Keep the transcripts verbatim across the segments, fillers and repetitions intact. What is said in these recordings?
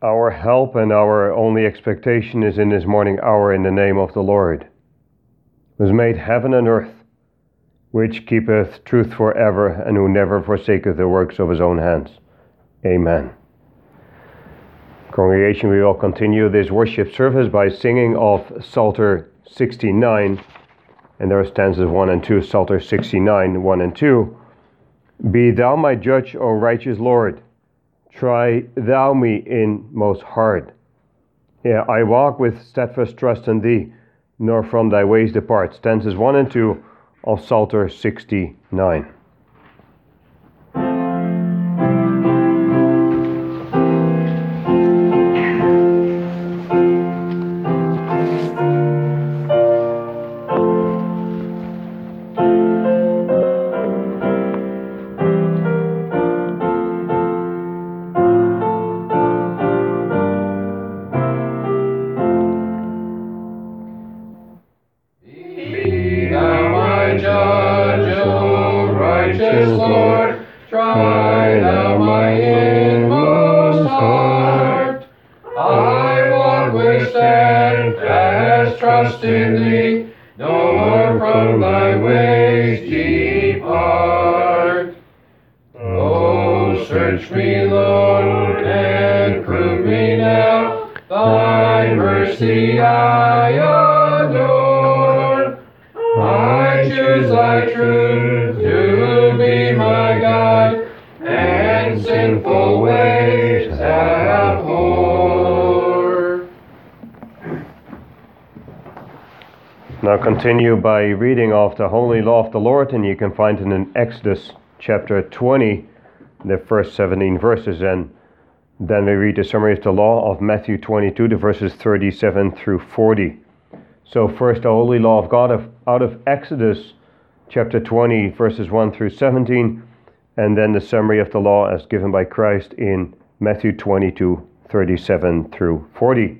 Our help and our only expectation is in this morning hour in the name of the Lord, who has made heaven and earth, which keepeth truth forever, and who never forsaketh the works of his own hands. Amen. Congregation, we will continue this worship service by singing of Psalter sixty-nine, and there are stanzas one and two, Psalter sixty-nine, one and two. Be thou my judge, O righteous Lord. Try thou me in most hard. Yeah, I walk with steadfast trust in thee, nor from thy ways depart. Stanzas one and two of Psalter sixty-nine. Now continue by reading of the holy law of the Lord, and you can find it in Exodus chapter twenty, the first seventeen verses, and then we read the summary of the law of Matthew twenty-two, the verses thirty-seven through forty. So first, the holy law of God of, out of Exodus chapter twenty, verses one through seventeen, and then the summary of the law as given by Christ in Matthew twenty-two, thirty-seven through forty.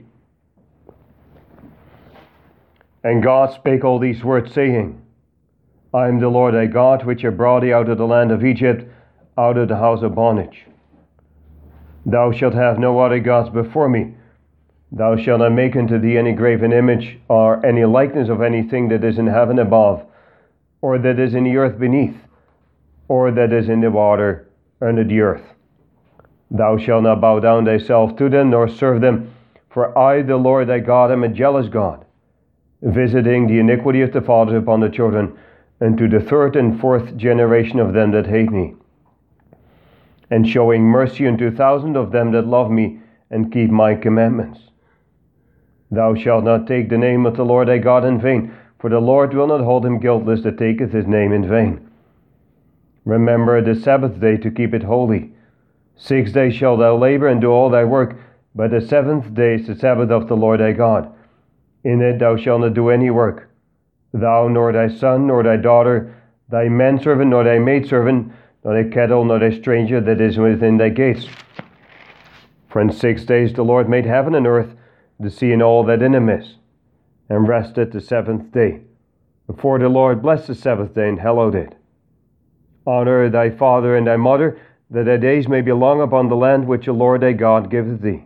And God spake all these words, saying, I am the Lord thy God, which have brought thee out of the land of Egypt, out of the house of bondage. Thou shalt have no other gods before me. Thou shalt not make unto thee any graven image, or any likeness of anything that is in heaven above, or that is in the earth beneath, or that is in the water under the earth. Thou shalt not bow down thyself to them, nor serve them, for I, the Lord thy God, am a jealous God, visiting the iniquity of the fathers upon the children, and to the third and fourth generation of them that hate me, and showing mercy unto thousands of them that love me, and keep my commandments. Thou shalt not take the name of the Lord thy God in vain, for the Lord will not hold him guiltless that taketh his name in vain. Remember the Sabbath day to keep it holy. Six days shalt thou labor and do all thy work, but the seventh day is the Sabbath of the Lord thy God. In it thou shalt not do any work, thou, nor thy son, nor thy daughter, thy manservant, nor thy maidservant, nor thy cattle, nor thy stranger that is within thy gates. For in six days the Lord made heaven and earth, the sea and all that in them is, and rested the seventh day. Before the Lord blessed the Sabbath day and hallowed it. Honor thy father and thy mother, that thy days may be long upon the land which the Lord thy God giveth thee.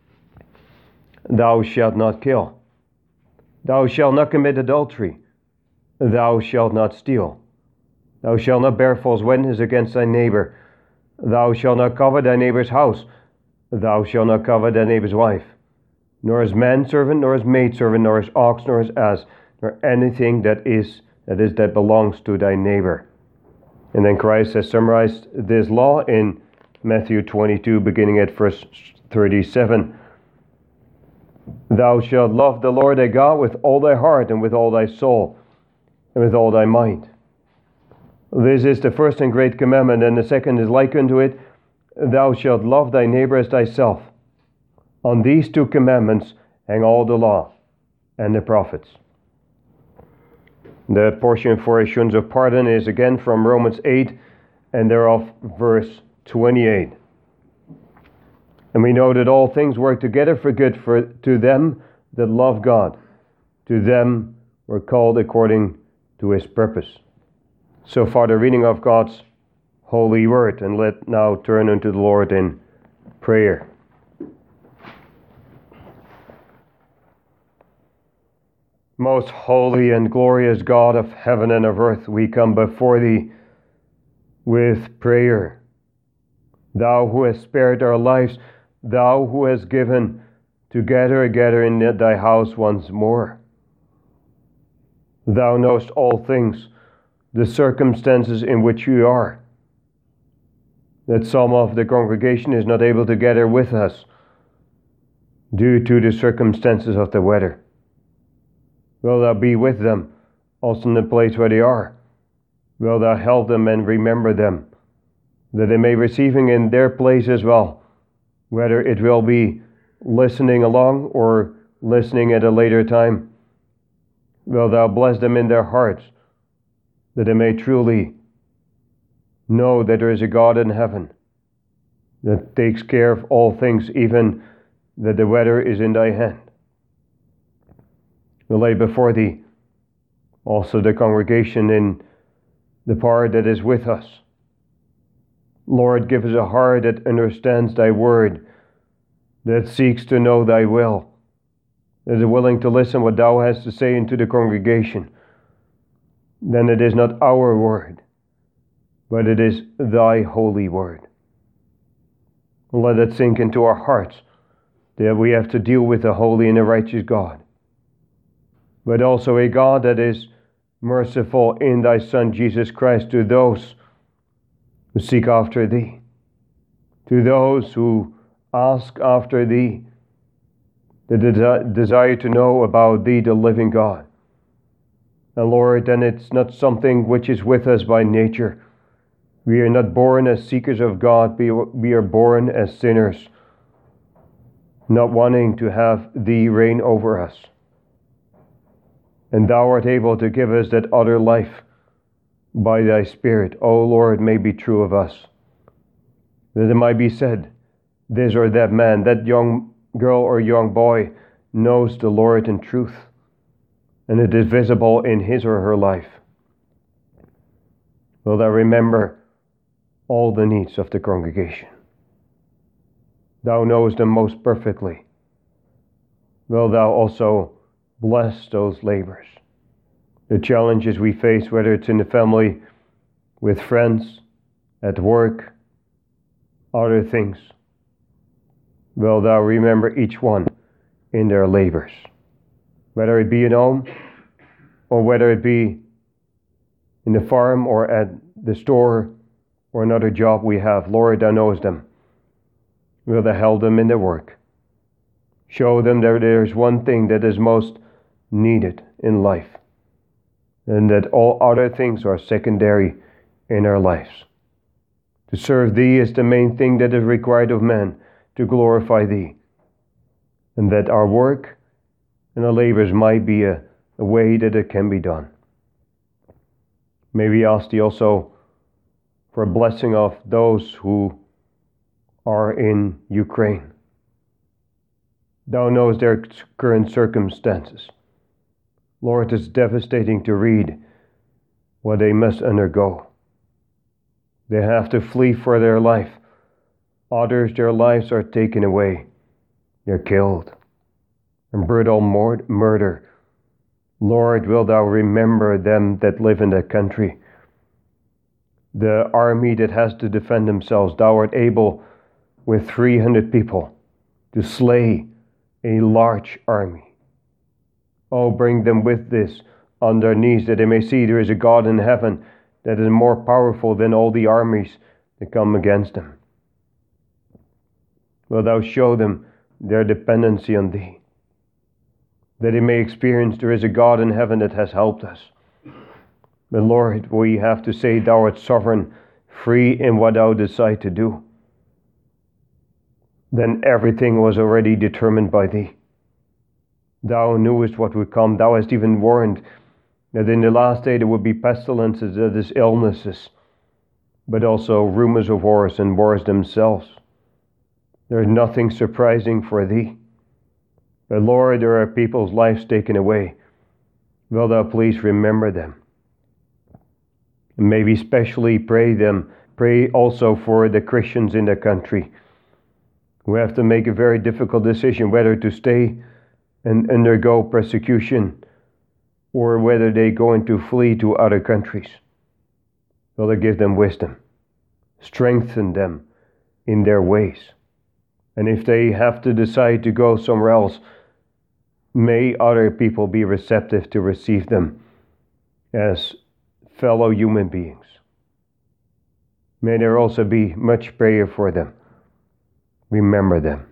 Thou shalt not kill. Thou shalt not commit adultery. Thou shalt not steal. Thou shalt not bear false witness against thy neighbor. Thou shalt not covet thy neighbor's house. Thou shalt not covet thy neighbor's wife, nor his manservant, nor his maidservant, nor his ox, nor his ass, nor anything that is that is that belongs to thy neighbor. And then Christ has summarized this law in Matthew twenty-two, beginning at verse thirty-seven. Thou shalt love the Lord thy God with all thy heart, and with all thy soul, and with all thy mind. This is the first and great commandment, and the second is like unto it, thou shalt love thy neighbor as thyself. On these two commandments hang all the law and the prophets. The portion for assurance of pardon is again from Romans eight, and thereof verse twenty-eight. And we know that all things work together for good for to them that love God, to them who are called according to his purpose. So far the reading of God's holy word, and let now turn unto the Lord in prayer. Most holy and glorious God of heaven and of earth, we come before Thee with prayer. Thou who hast spared our lives, Thou who hast given to gather together in Thy house once more. Thou knowest all things, the circumstances in which we are. That some of the congregation is not able to gather with us due to the circumstances of the weather. Will Thou be with them, also in the place where they are? Will Thou help them and remember them, that they may receiving in their place as well, whether it will be listening along or listening at a later time. Will Thou bless them in their hearts, that they may truly know that there is a God in heaven that takes care of all things, even that the weather is in Thy hand. We lay before Thee also the congregation in the part that is with us. Lord, give us a heart that understands Thy word, that seeks to know Thy will, that is willing to listen what Thou hast to say into the congregation. Then it is not our word, but it is Thy holy word. Let it sink into our hearts that we have to deal with a holy and a righteous God, but also a God that is merciful in Thy Son Jesus Christ to those who seek after Thee, to those who ask after Thee, the de- desire to know about Thee, the living God. And Lord, then it's not something which is with us by nature. We are not born as seekers of God, we are born as sinners, not wanting to have Thee reign over us. And Thou art able to give us that other life by Thy Spirit, O Lord, may be true of us. That it might be said, this or that man, that young girl or young boy knows the Lord in truth, and it is visible in his or her life. Will Thou remember all the needs of the congregation? Thou knowest them most perfectly. Will Thou also bless those labors, the challenges we face, whether it's in the family, with friends, at work, other things. Will Thou remember each one in their labors, whether it be at home or whether it be in the farm or at the store or another job we have. Lord, Thou knowest them. Will Thou help them in their work? Show them that there's one thing that is most needed in life, and that all other things are secondary in our lives. To serve Thee is the main thing that is required of man, to glorify Thee, and that our work and our labors might be a, a way that it can be done. May we ask Thee also for a blessing of those who are in Ukraine. Thou knowest their current circumstances. Lord, it's devastating to read what they must undergo. They have to flee for their life. Others, their lives are taken away. They're killed. And brutal mor- murder. Lord, will Thou remember them that live in that country. The army that has to defend themselves, Thou art able with three hundred people to slay a large army. Oh, bring them with this on their knees, that they may see there is a God in heaven that is more powerful than all the armies that come against them. Will Thou show them their dependency on Thee, that they may experience there is a God in heaven that has helped us. But Lord, we have to say Thou art sovereign, free in what Thou decide to do. Then everything was already determined by Thee. Thou knewest what would come. Thou hast even warned that in the last day there would be pestilences, that is illnesses, but also rumors of wars and wars themselves. There is nothing surprising for Thee. But Lord, there are people's lives taken away. Will Thou please remember them? And may we specially pray them, pray also for the Christians in the country who have to make a very difficult decision whether to stay and undergo persecution or whether they going to flee to other countries. Father, give them wisdom. Strengthen them in their ways. And if they have to decide to go somewhere else, may other people be receptive to receive them as fellow human beings. May there also be much prayer for them. Remember them.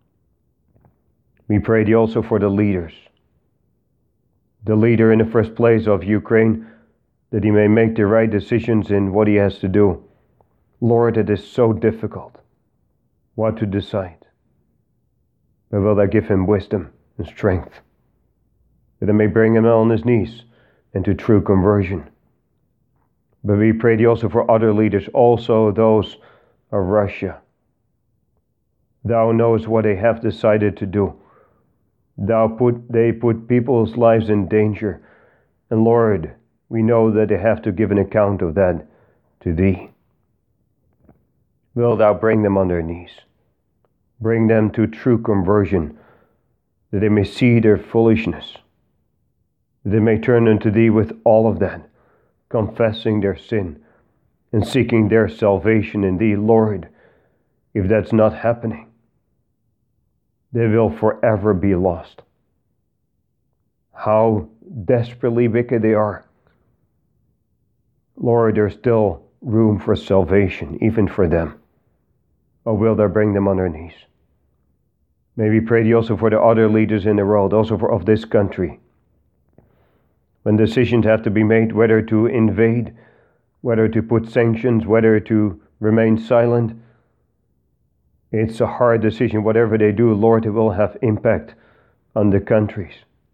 We pray thee also for the leaders. The leader in the first place of Ukraine, that he may make the right decisions in what he has to do. Lord, it is so difficult what to decide. But will thou give him wisdom and strength, that it may bring him on his knees into true conversion. But we pray thee also for other leaders, also those of Russia. Thou knowest what they have decided to do. Thou put, they put people's lives in danger. And Lord, we know that they have to give an account of that to thee. Will thou bring them on their knees? Bring them to true conversion, that they may see their foolishness, that they may turn unto thee with all of that, confessing their sin and seeking their salvation in thee. Lord, if that's not happening, they will forever be lost. How desperately wicked they are. Lord, there's still room for salvation, even for them. Or will thou bring them on their knees? May we pray thee also for the other leaders in the world, also for of this country. When decisions have to be made, whether to invade, whether to put sanctions, whether to remain silent, it's a hard decision. Whatever they do, Lord, it will have impact on the countries.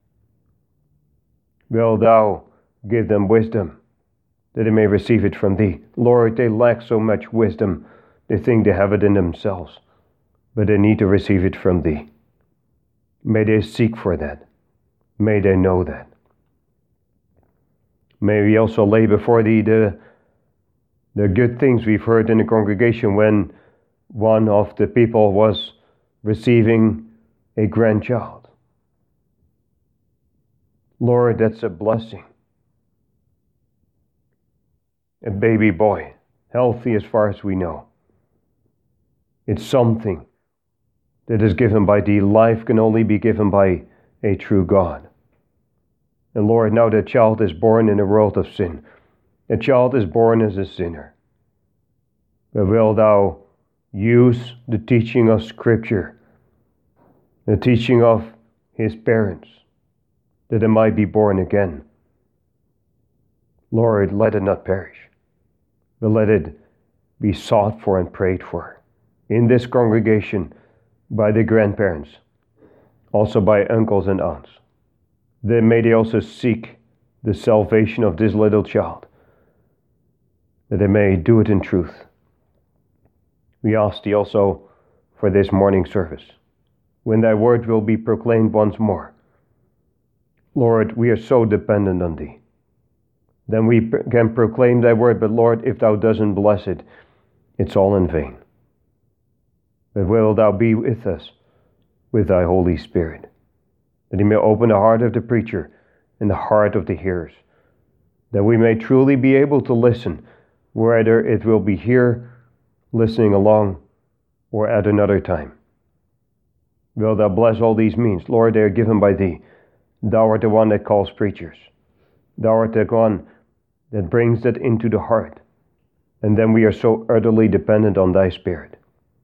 Will thou give them wisdom, that they may receive it from thee? Lord, they lack so much wisdom, they think they have it in themselves, but they need to receive it from thee. May they seek for that. May they know that. May we also lay before thee the, the good things we've heard in the congregation when one of the people was receiving a grandchild. Lord, that's a blessing. A baby boy, healthy as far as we know. It's something that is given by thee. Life can only be given by a true God. And Lord, now that child is born in a world of sin. A child is born as a sinner. But will thou use the teaching of Scripture, the teaching of his parents, that it might be born again? Lord, let it not perish, but let it be sought for and prayed for in this congregation by the grandparents, also by uncles and aunts. Then may they also seek the salvation of this little child, that they may do it in truth. We ask thee also for this morning service, when thy word will be proclaimed once more. Lord, we are so dependent on thee. Then we can proclaim thy word, but Lord, if thou doesn't bless it, it's all in vain. But will thou be with us with thy Holy Spirit, that he may open the heart of the preacher and the heart of the hearers, that we may truly be able to listen, whether it will be here, listening along, or at another time. Will thou bless all these means? Lord, they are given by thee. Thou art the one that calls preachers. Thou art the one that brings that into the heart. And then we are so utterly dependent on thy Spirit.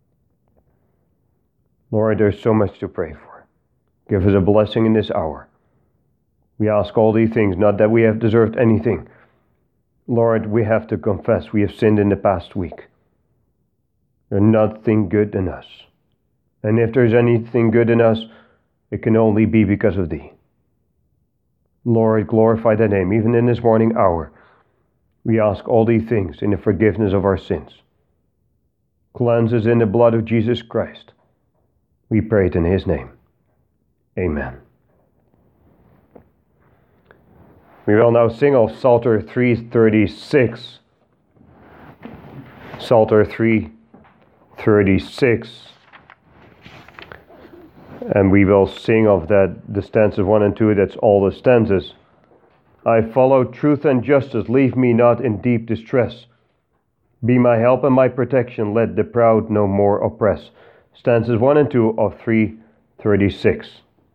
Lord, there's so much to pray for. Give us a blessing in this hour. We ask all these things, not that we have deserved anything. Lord, we have to confess we have sinned in the past week. There's nothing good in us. And if there's anything good in us, it can only be because of thee. Lord, glorify thy name, even in this morning hour. We ask all these things in the forgiveness of our sins. Cleanse us in the blood of Jesus Christ. We pray it in his name. Amen. We will now sing of Psalter three thirty-six. Psalter three thirty-six. And we will sing of that, the stanzas one and two, that's all the stanzas. I follow truth and justice, leave me not in deep distress. Be my help and my protection, let the proud no more oppress. Stanzas one and two of three thirty-six.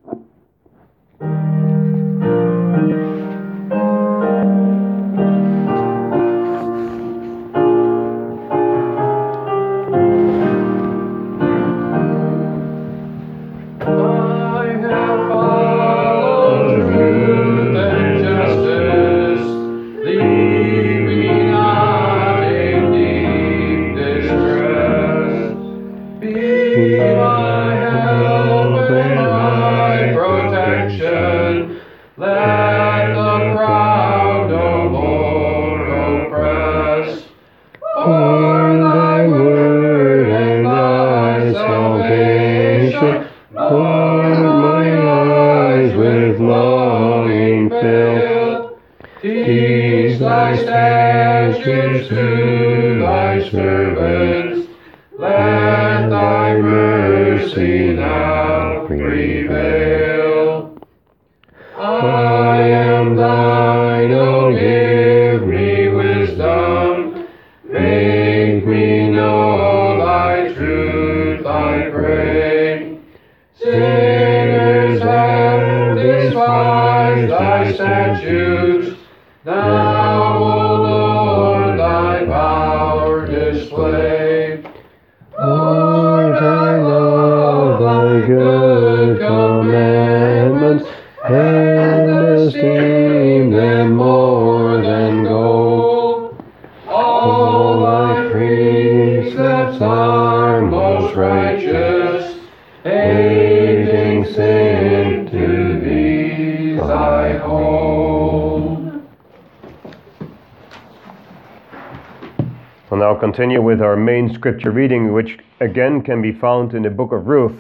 We'll now continue with our main scripture reading, which again can be found in the book of Ruth,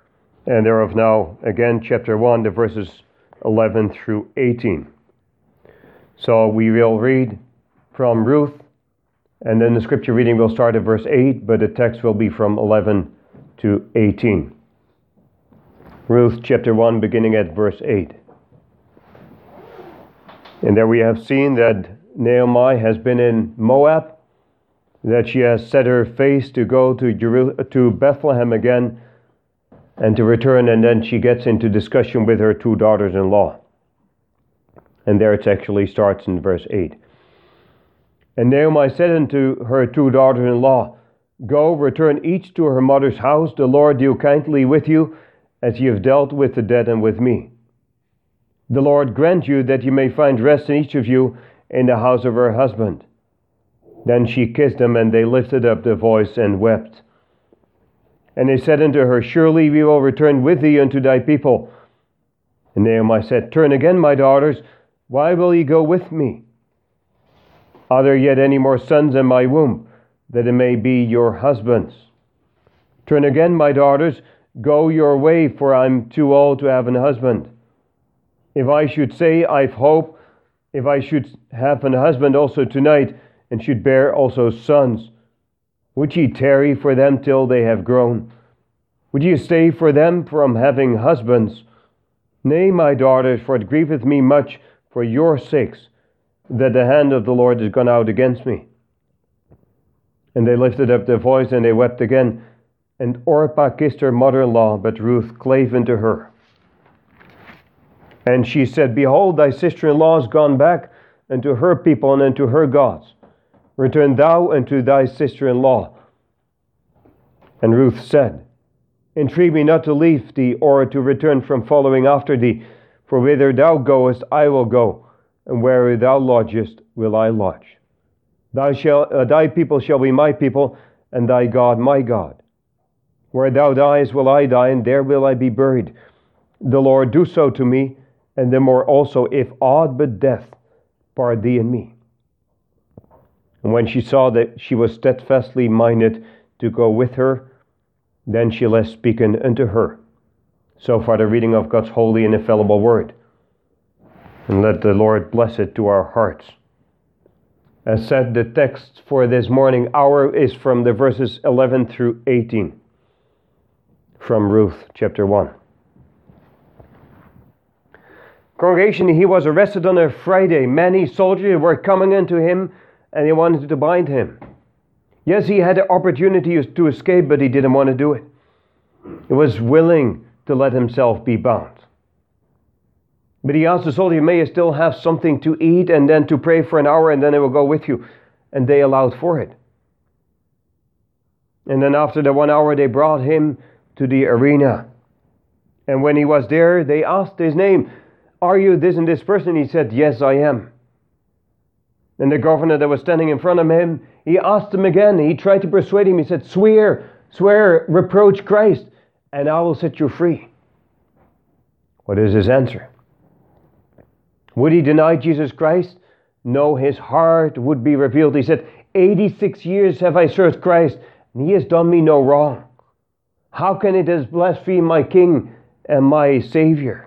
and thereof now again chapter one, the verses eleven through eighteen. So we will read from Ruth, and then the scripture reading will start at verse eight, but the text will be from eleven to eighteen. Ruth chapter one, beginning at verse eight. And there we have seen that Naomi has been in Moab, that she has set her face to go to Jeru- to Bethlehem again and to return, and then she gets into discussion with her two daughters-in-law. And there it actually starts in verse eight. And Naomi said unto her two daughters-in-law, Go, return each to her mother's house, the Lord deal kindly with you, as ye have dealt with the dead and with me. The Lord grant you that you may find rest in each of you in the house of her husband. Then she kissed them, and they lifted up their voice and wept. And they said unto her, Surely we will return with thee unto thy people. And Naomi said, Turn again, my daughters, why will ye go with me? Are there yet any more sons in my womb, that it may be your husbands? Turn again, my daughters, go your way, for I am too old to have an husband. If I should say, I've hope, if I should have an husband also tonight, and should bear also sons, would ye tarry for them till they have grown? Would ye stay for them from having husbands? Nay, my daughters, for it grieveth me much for your sakes, that the hand of the Lord is gone out against me. And they lifted up their voice, and they wept again. And Orpah kissed her mother-in-law, but Ruth clave unto her. And she said, Behold, thy sister-in-law is gone back unto her people and unto her gods. Return thou unto thy sister-in-law. And Ruth said, Entreat me not to leave thee, or to return from following after thee, for whither thou goest I will go, and where thou lodgest will I lodge. Thou shall, uh, thy people shall be my people, and thy God my God. Where thou diest will I die, and there will I be buried. The Lord do so to me, and the more also, if aught but death part thee and me. And when she saw that she was steadfastly minded to go with her, then she left speaking unto her. So far the reading of God's holy and infallible word. And let the Lord bless it to our hearts. As said, the text for this morning hour is from the verses eleven through eighteen. From Ruth chapter one. Congregation, he was arrested on a Friday. Many soldiers were coming into him and they wanted to bind him. Yes, he had the opportunity to escape, but he didn't want to do it. He was willing to let himself be bound. But he asked the soldier, may I still have something to eat and then to pray for an hour and then I will go with you. And they allowed for it. And then after the one hour, they brought him to the arena. And when he was there, they asked his name. Are you this and this person? He said, yes, I am. And the governor that was standing in front of him, he asked him again. He tried to persuade him. He said, swear, swear, reproach Christ, and I will set you free. What is his answer? Would he deny Jesus Christ? No, his heart would be revealed. He said, eighty-six years have I served Christ, and he has done me no wrong. How can it has blasphemed my King and my Savior?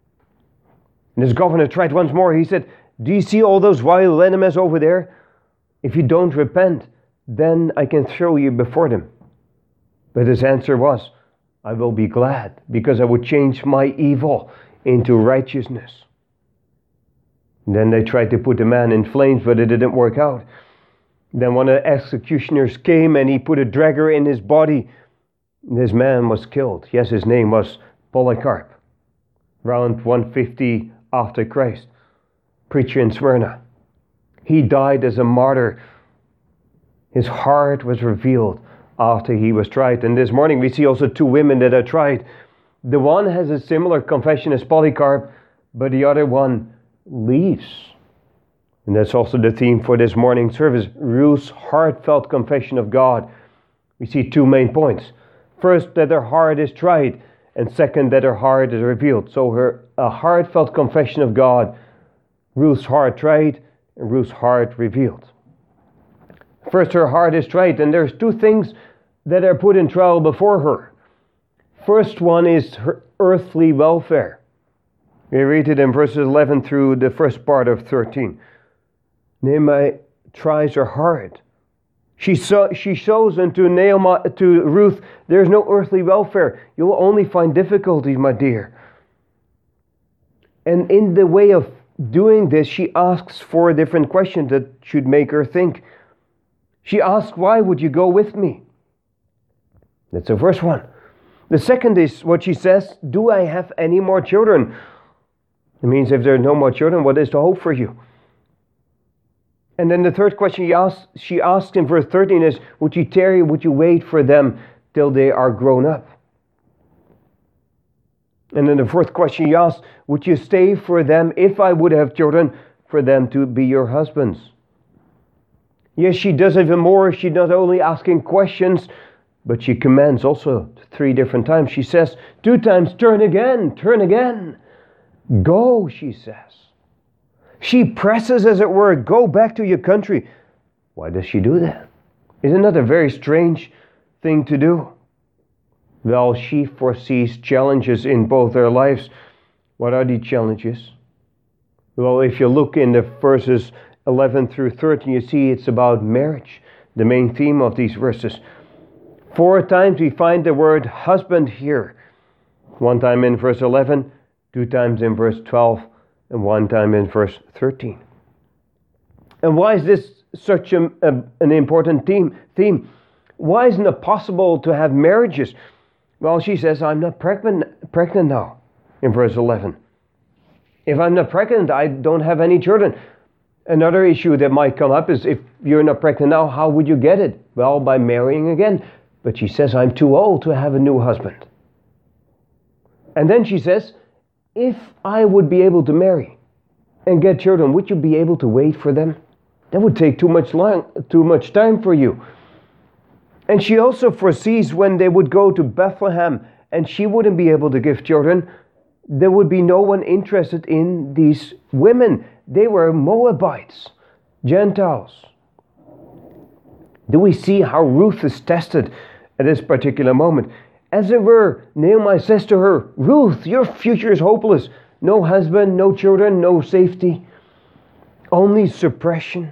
And his governor tried once more. He said, do you see all those wild animals over there? If you don't repent, then I can throw you before them. But his answer was, I will be glad, because I would change my evil into righteousness. And then they tried to put the man in flames, but it didn't work out. Then one of the executioners came and he put a dagger in his body. And this man was killed. Yes, his name was Polycarp. Around one fifty after Christ. Preacher in Smyrna. He died as a martyr. His heart was revealed after he was tried. And this morning we see also two women that are tried. The one has a similar confession as Polycarp, but the other one leaves. And that's also the theme for this morning service. Ruth's heartfelt confession of God. We see two main points. First, that her heart is tried. And second, that her heart is revealed. So her a heartfelt confession of God. Ruth's heart tried and Ruth's heart revealed. First, her heart is tried. And there's two things that are put in trial before her. First one is her earthly welfare. We read it in verses eleven through the first part of thirteen. Naomi tries her heart. She so, she shows unto Naomi, to Ruth, there's no earthly welfare. You will only find difficulties, my dear. And in the way of doing this, she asks for a different question that should make her think. She asks, why would you go with me? That's the first one. The second is what she says, do I have any more children? It means if there are no more children, what is the hope for you? And then the third question she asks, she asks in verse thirteen is, would you tarry, would you wait for them till they are grown up? And then the fourth question she asks, would you stay for them if I would have children, for them to be your husbands? Yes, she does even more. She's not only asking questions, but she commands also three different times. She says two times, turn again, turn again. Go, she says. She presses, as it were, go back to your country. Why does she do that? Isn't that a very strange thing to do? Well, she foresees challenges in both their lives. What are the challenges? Well, if you look in the verses eleven through thirteen, you see it's about marriage, the main theme of these verses. Four times we find the word husband here. One time in verse eleven, two times in verse twelve, and one time in verse thirteen. And why is this such a, a, an important theme, theme? Why isn't it possible to have marriages? Well, she says, I'm not pregnant, pregnant now, in verse eleven. If I'm not pregnant, I don't have any children. Another issue that might come up is if you're not pregnant now, how would you get it? Well, by marrying again. But she says, I'm too old to have a new husband. And then she says, if I would be able to marry and get children, would you be able to wait for them? That would take too much long, too much time for you. And she also foresees when they would go to Bethlehem and she wouldn't be able to give children, there would be no one interested in these women. They were Moabites, Gentiles. Do we see how Ruth is tested at this particular moment? As it were, Naomi says to her, Ruth, your future is hopeless. No husband, no children, no safety. Only suppression.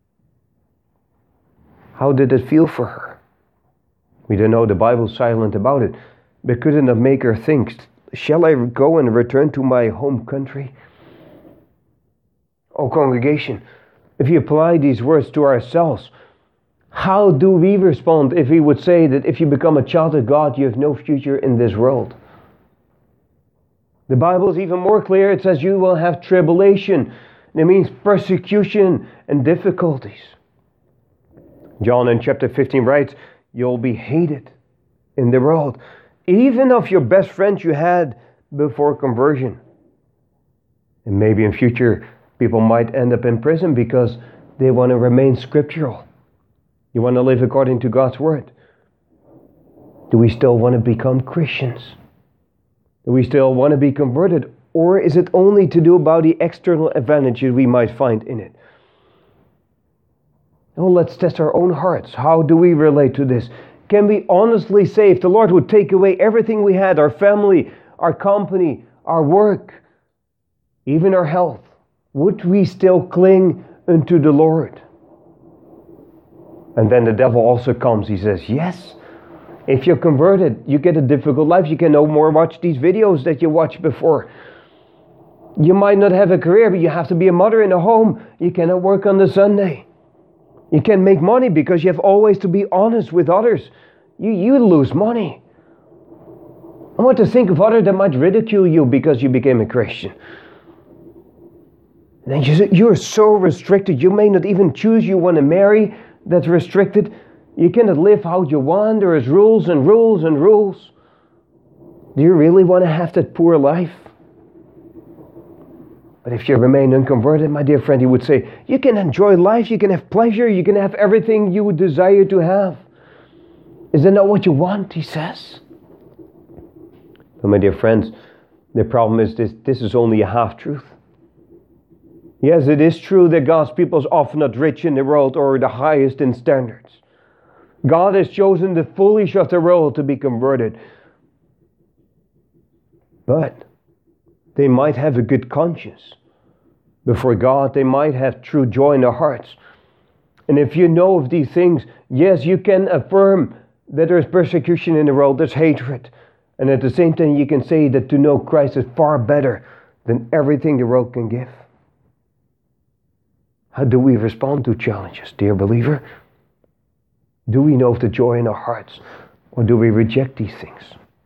How did it feel for her? We don't know, the Bible's silent about it. But couldn't it make her think, shall I go and return to my home country? Oh, congregation, if you apply these words to ourselves, how do we respond if we would say that if you become a child of God, you have no future in this world? The Bible is even more clear. It says you will have tribulation. It means persecution and difficulties. John in chapter fifteen writes, you'll be hated in the world, even of your best friends you had before conversion. And maybe in future, people might end up in prison because they want to remain scriptural. You want to live according to God's word. Do we still want to become Christians? Do we still want to be converted? Or is it only to do about the external advantages we might find in it? Well, let's test our own hearts. How do we relate to this? Can we honestly say if the Lord would take away everything we had, our family, our company, our work, even our health, would we still cling unto the Lord? And then the devil also comes. He says, yes, if you're converted, you get a difficult life. You can no more watch these videos that you watched before. You might not have a career, but you have to be a mother in a home. You cannot work on the Sunday. You can't make money because you have always to be honest with others. You, you lose money. I want to think of others that might ridicule you because you became a Christian. And you, you're so restricted. You may not even choose you want to marry. That's restricted. You cannot live how you want. There is rules and rules and rules. Do you really want to have that poor life? But if you remain unconverted, my dear friend, he would say, you can enjoy life, you can have pleasure, you can have everything you would desire to have. Is that not what you want, he says? But my dear friends, the problem is this, this is only a half-truth. Yes, it is true that God's people is often not rich in the world or the highest in standards. God has chosen the foolish of the world to be converted. But they might have a good conscience before God. They might have true joy in their hearts. And if you know of these things, yes, you can affirm that there is persecution in the world, there's hatred. And at the same time, you can say that to know Christ is far better than everything the world can give. How do we respond to challenges, dear believer? Do we know of the joy in our hearts, or do we reject these things?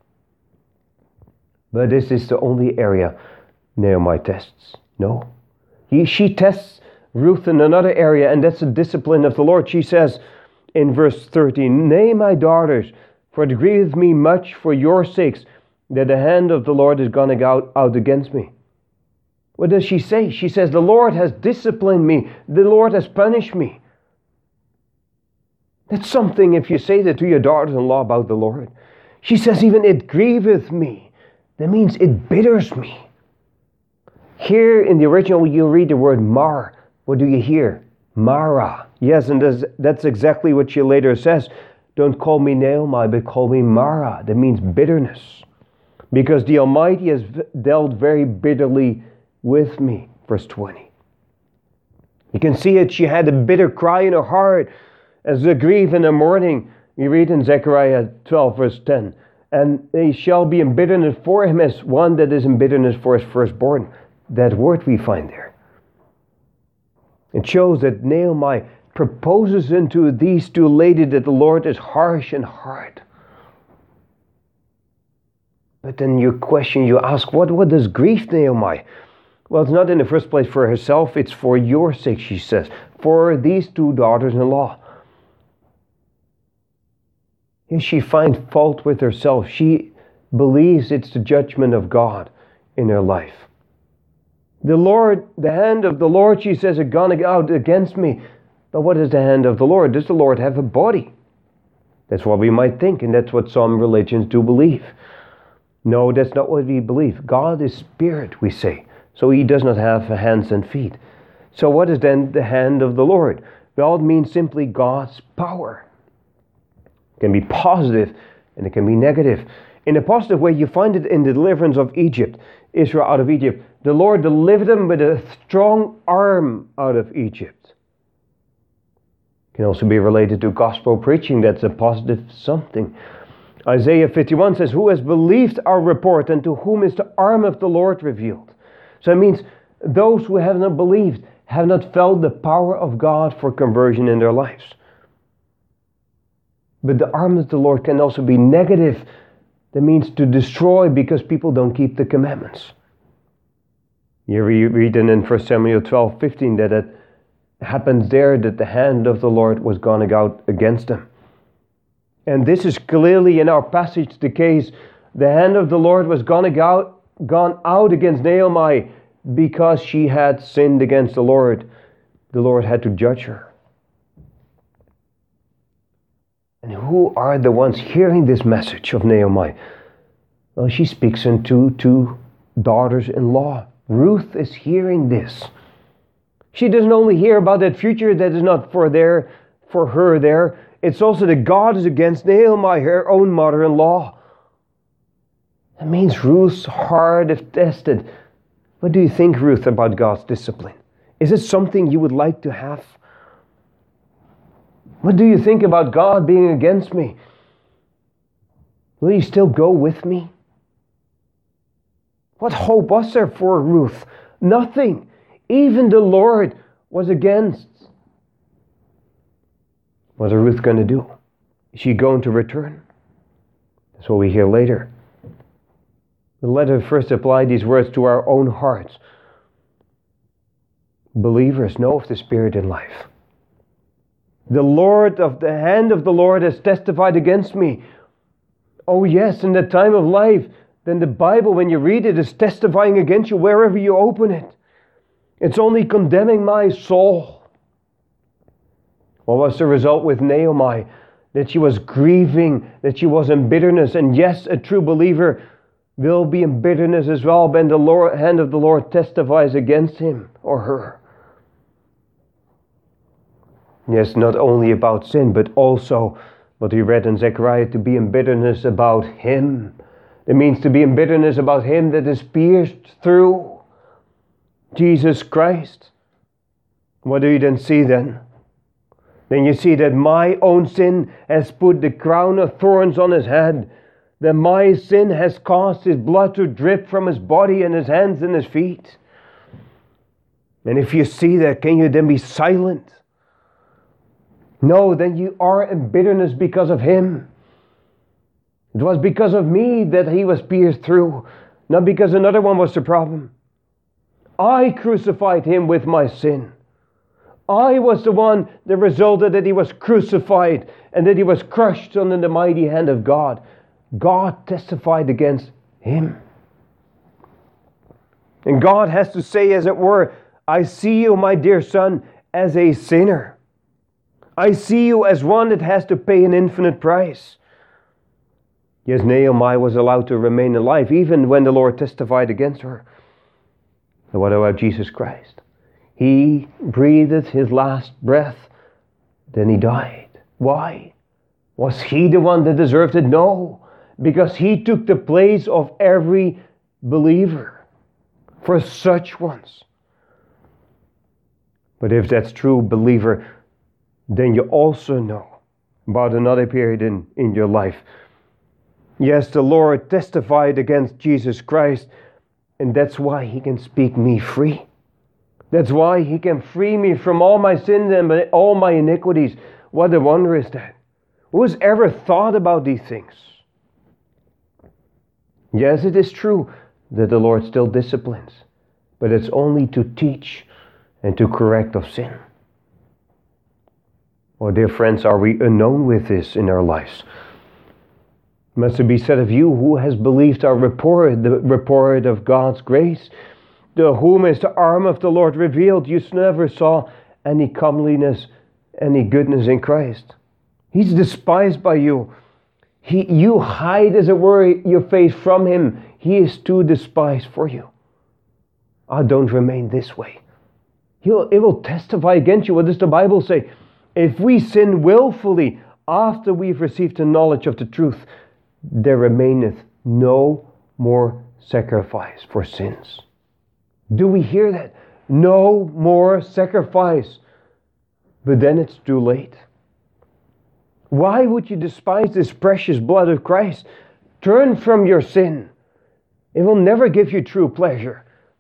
But this is the only area Naomi tests. No. He, she tests Ruth in another area, and that's the discipline of the Lord. She says in verse thirteen, nay, my daughters, for it grieveth me much for your sakes that the hand of the Lord is gone out, out against me. What does she say? She says, the Lord has disciplined me. The Lord has punished me. That's something if you say that to your daughters-in-law about the Lord. She says, even it grieveth me. That means it bitters me. Here in the original, you read the word mar. What do you hear? Mara. Yes, and that's, that's exactly what she later says. Don't call me Naomi, but call me Mara. That means bitterness. Because the Almighty has dealt very bitterly with me. Verse twenty. You can see it. She had a bitter cry in her heart as the grief in the morning. We read in Zechariah twelve, verse ten. And they shall be in bitterness for him as one that is in bitterness for his firstborn. That word we find there. It shows that Naomi proposes unto these two ladies that the Lord is harsh and hard. But then your question, you ask, what, what does grief Naomi? Well, it's not in the first place for herself, it's for your sake, she says. For these two daughters-in-law. She finds fault with herself. She believes it's the judgment of God in her life. The Lord, the hand of the Lord, she says, is gone out against me. But what is the hand of the Lord? Does the Lord have a body? That's what we might think, and that's what some religions do believe. No, that's not what we believe. God is spirit, we say. So he does not have hands and feet. So what is then the hand of the Lord? Well, it means simply God's power. It can be positive and it can be negative. In a positive way, you find it in the deliverance of Egypt, Israel out of Egypt. The Lord delivered them with a strong arm out of Egypt. It can also be related to gospel preaching. That's a positive something. Isaiah fifty-one says, who has believed our report, and to whom is the arm of the Lord revealed? So it means those who have not believed have not felt the power of God for conversion in their lives. But the arm of the Lord can also be negative. That means to destroy because people don't keep the commandments. You read in First Samuel twelve fifteen that it happens there that the hand of the Lord was gone out against them. And this is clearly in our passage the case. The hand of the Lord was gone out, gone out against Naomi because she had sinned against the Lord. The Lord had to judge her. And who are the ones hearing this message of Naomi? Well, she speaks into two daughters-in-law. Ruth is hearing this. She doesn't only hear about that future that is not for there, for her there. It's also that God is against Naomi, her own mother-in-law. That means Ruth's heart is tested. What do you think, Ruth, about God's discipline? Is it something you would like to have? What do you think about God being against me? Will you still go with me? What hope was there for Ruth? Nothing. Even the Lord was against. What is Ruth going to do? Is she going to return? That's what we hear later. Let us first apply these words to our own hearts. Believers know of the Spirit in life. The Lord of the hand of the Lord has testified against me. Oh yes, in the time of life, then the Bible, when you read it, is testifying against you wherever you open it. It's only condemning my soul. What was the result with Naomi? That she was grieving, that she was in bitterness. And yes, a true believer will be in bitterness as well when the Lord, hand of the Lord testifies against him or her. Yes, not only about sin, but also what we read in Zechariah, to be in bitterness about him. It means to be in bitterness about him that is pierced through, Jesus Christ. What do you then see then? Then you see that my own sin has put the crown of thorns on his head. That my sin has caused his blood to drip from his body and his hands and his feet. And if you see that, can you then be silent? No, then you are in bitterness because of him. It was because of me that he was pierced through, not because another one was the problem. I crucified him with my sin. I was the one that resulted that he was crucified and that he was crushed under the mighty hand of God. God testified against him. And God has to say, as it were, I see you, my dear son, as a sinner. I see you as one that has to pay an infinite price. Yes, Naomi was allowed to remain alive even when the Lord testified against her. And what about Jesus Christ? He breathed his last breath, then he died. Why? Was he the one that deserved it? No, because he took the place of every believer for such ones. But if that's true, believer, then you also know about another period in, in your life. Yes, the Lord testified against Jesus Christ, and that's why he can speak me free. That's why he can free me from all my sins and all my iniquities. What a wonder is that? Who has ever thought about these things? Yes, it is true that the Lord still disciplines, but it's only to teach and to correct of sin. Oh, dear friends, are we unknown with this in our lives? Must it be said of you, who has believed our report, the report of God's grace? To whom is the arm of the Lord revealed? You never saw any comeliness, any goodness in Christ. He's despised by you. He, you hide, as it were, your face from him. He is too despised for you. Ah, don't remain this way. He'll, it will testify against you. What does the Bible say? If we sin willfully after we've received the knowledge of the truth, there remaineth no more sacrifice for sins. Do we hear that? No more sacrifice. But then it's too late. Why would you despise this precious blood of Christ? Turn from your sin. It will never give you true pleasure.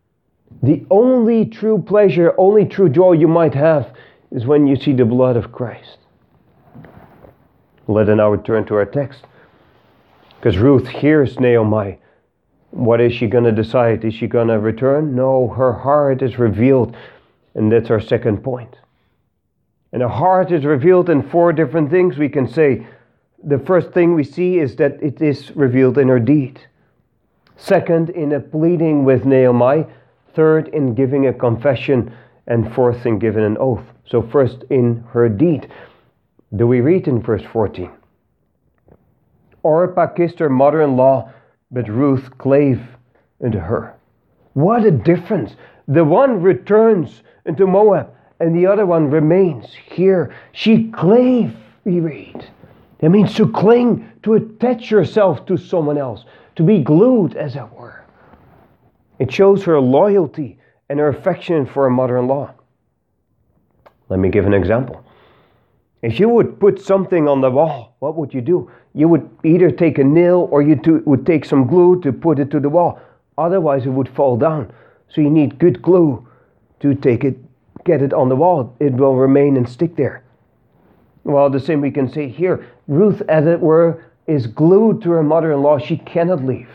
The only true pleasure, only true joy you might have is when you see the blood of Christ. Let us now return to our text. Because Ruth hears Naomi. What is she going to decide? Is she going to return? No, her heart is revealed. And that's our second point. And her heart is revealed in four different things, we can say. The first thing we see is that it is revealed in her deed. Second, in a pleading with Naomi. Third, in giving a confession. And fourth, in giving an oath. So first, in her deed. Do we read in verse fourteen? Orpah kissed her mother-in-law, but Ruth clave unto her. What a difference. The one returns into Moab, and the other one remains here. She clave, we read. It means to cling, to attach yourself to someone else, to be glued, as it were. It shows her loyalty and her affection for her mother-in-law. Let me give an example. If you would put something on the wall, what would you do? You would either take a nail or you to, would take some glue to put it to the wall. Otherwise it would fall down. So you need good glue to take it, get it on the wall. It will remain and stick there. Well, the same we can say here. Ruth, as it were, is glued to her mother-in-law. She cannot leave.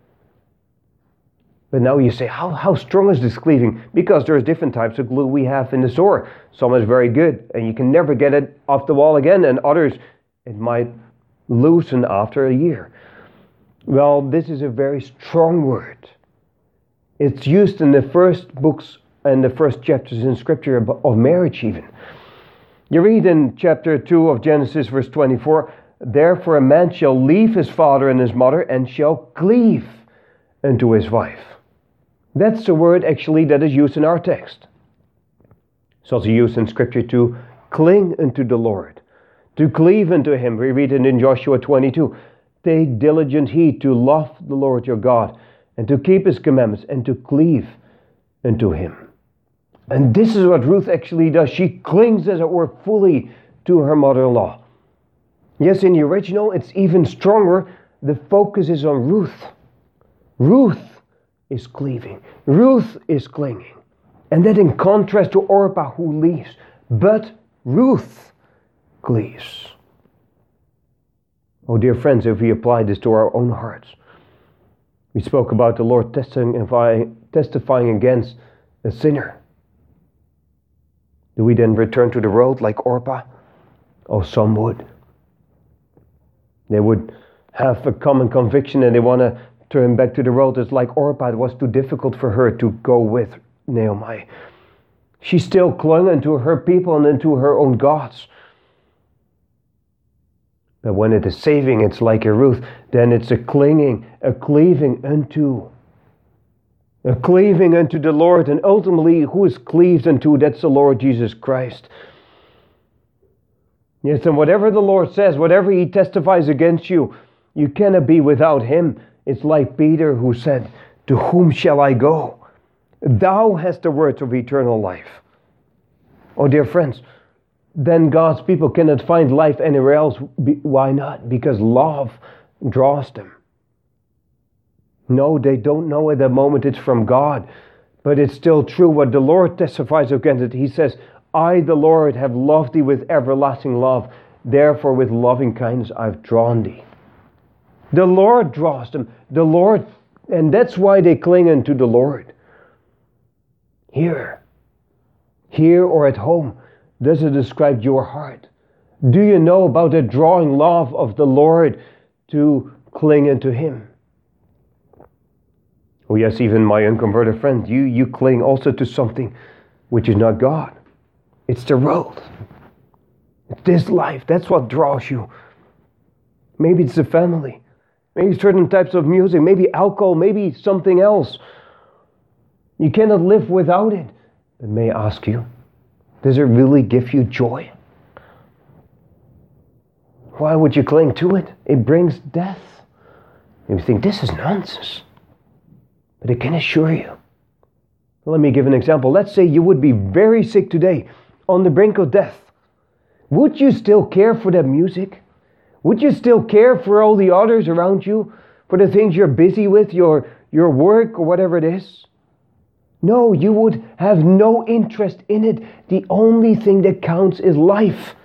But now you say, how, how strong is this cleaving? Because there's different types of glue we have in the store. Some is very good, and you can never get it off the wall again. And others, it might loosen after a year. Well, this is a very strong word. It's used in the first books and the first chapters in Scripture of marriage even. You read in chapter two of Genesis, verse twenty-four, therefore a man shall leave his father and his mother and shall cleave unto his wife. That's the word actually that is used in our text. It's also used in Scripture to cling unto the Lord, to cleave unto Him. We read it in Joshua twenty-two. Take diligent heed to love the Lord your God, and to keep His commandments, and to cleave unto Him. And this is what Ruth actually does. She clings, as it were, fully to her mother-in-law. Yes, in the original, it's even stronger. The focus is on Ruth. Ruth is cleaving. Ruth is clinging. And that in contrast to Orpah, who leaves. But Ruth cleaves. Oh, dear friends, if we apply this to our own hearts. We spoke about the Lord testifying, testifying against a sinner. Do we then return to the world like Orpah? Oh, some would. They would have a common conviction and they want to turn back to the world. It's like Orpah. It was too difficult for her to go with Naomi. She still clung unto her people and into her own gods. But when it is saving, it's like a Ruth. Then it's a clinging, a cleaving unto. A cleaving unto the Lord. And ultimately, who is cleaved unto? That's the Lord Jesus Christ. Yes, and whatever the Lord says, whatever He testifies against you, you cannot be without Him. It's like Peter who said, to whom shall I go? Thou hast the words of eternal life. Oh, dear friends, then God's people cannot find life anywhere else. Why not? Because love draws them. No, they don't know at the moment it's from God. But it's still true what the Lord testifies against it. He says, I, the Lord, have loved thee with everlasting love. Therefore, with loving kindness, I've drawn thee. The Lord draws them. The Lord, and that's why they cling unto the Lord. Here, here or at home, does it describe your heart? Do you know about the drawing love of the Lord to cling unto Him? Oh yes, even my unconverted friend, you, you cling also to something which is not God. It's the world. It's this life. That's what draws you. Maybe it's the family. Maybe certain types of music. Maybe alcohol. Maybe something else. You cannot live without it. But may I ask you, does it really give you joy? Why would you cling to it? It brings death. And you think, this is nonsense. But I can assure you. Let me give an example. Let's say you would be very sick today, on the brink of death. Would you still care for that music? Would you still care for all the others around you? For the things you're busy with, your, your work or whatever it is? No, you would have no interest in it. The only thing that counts is life.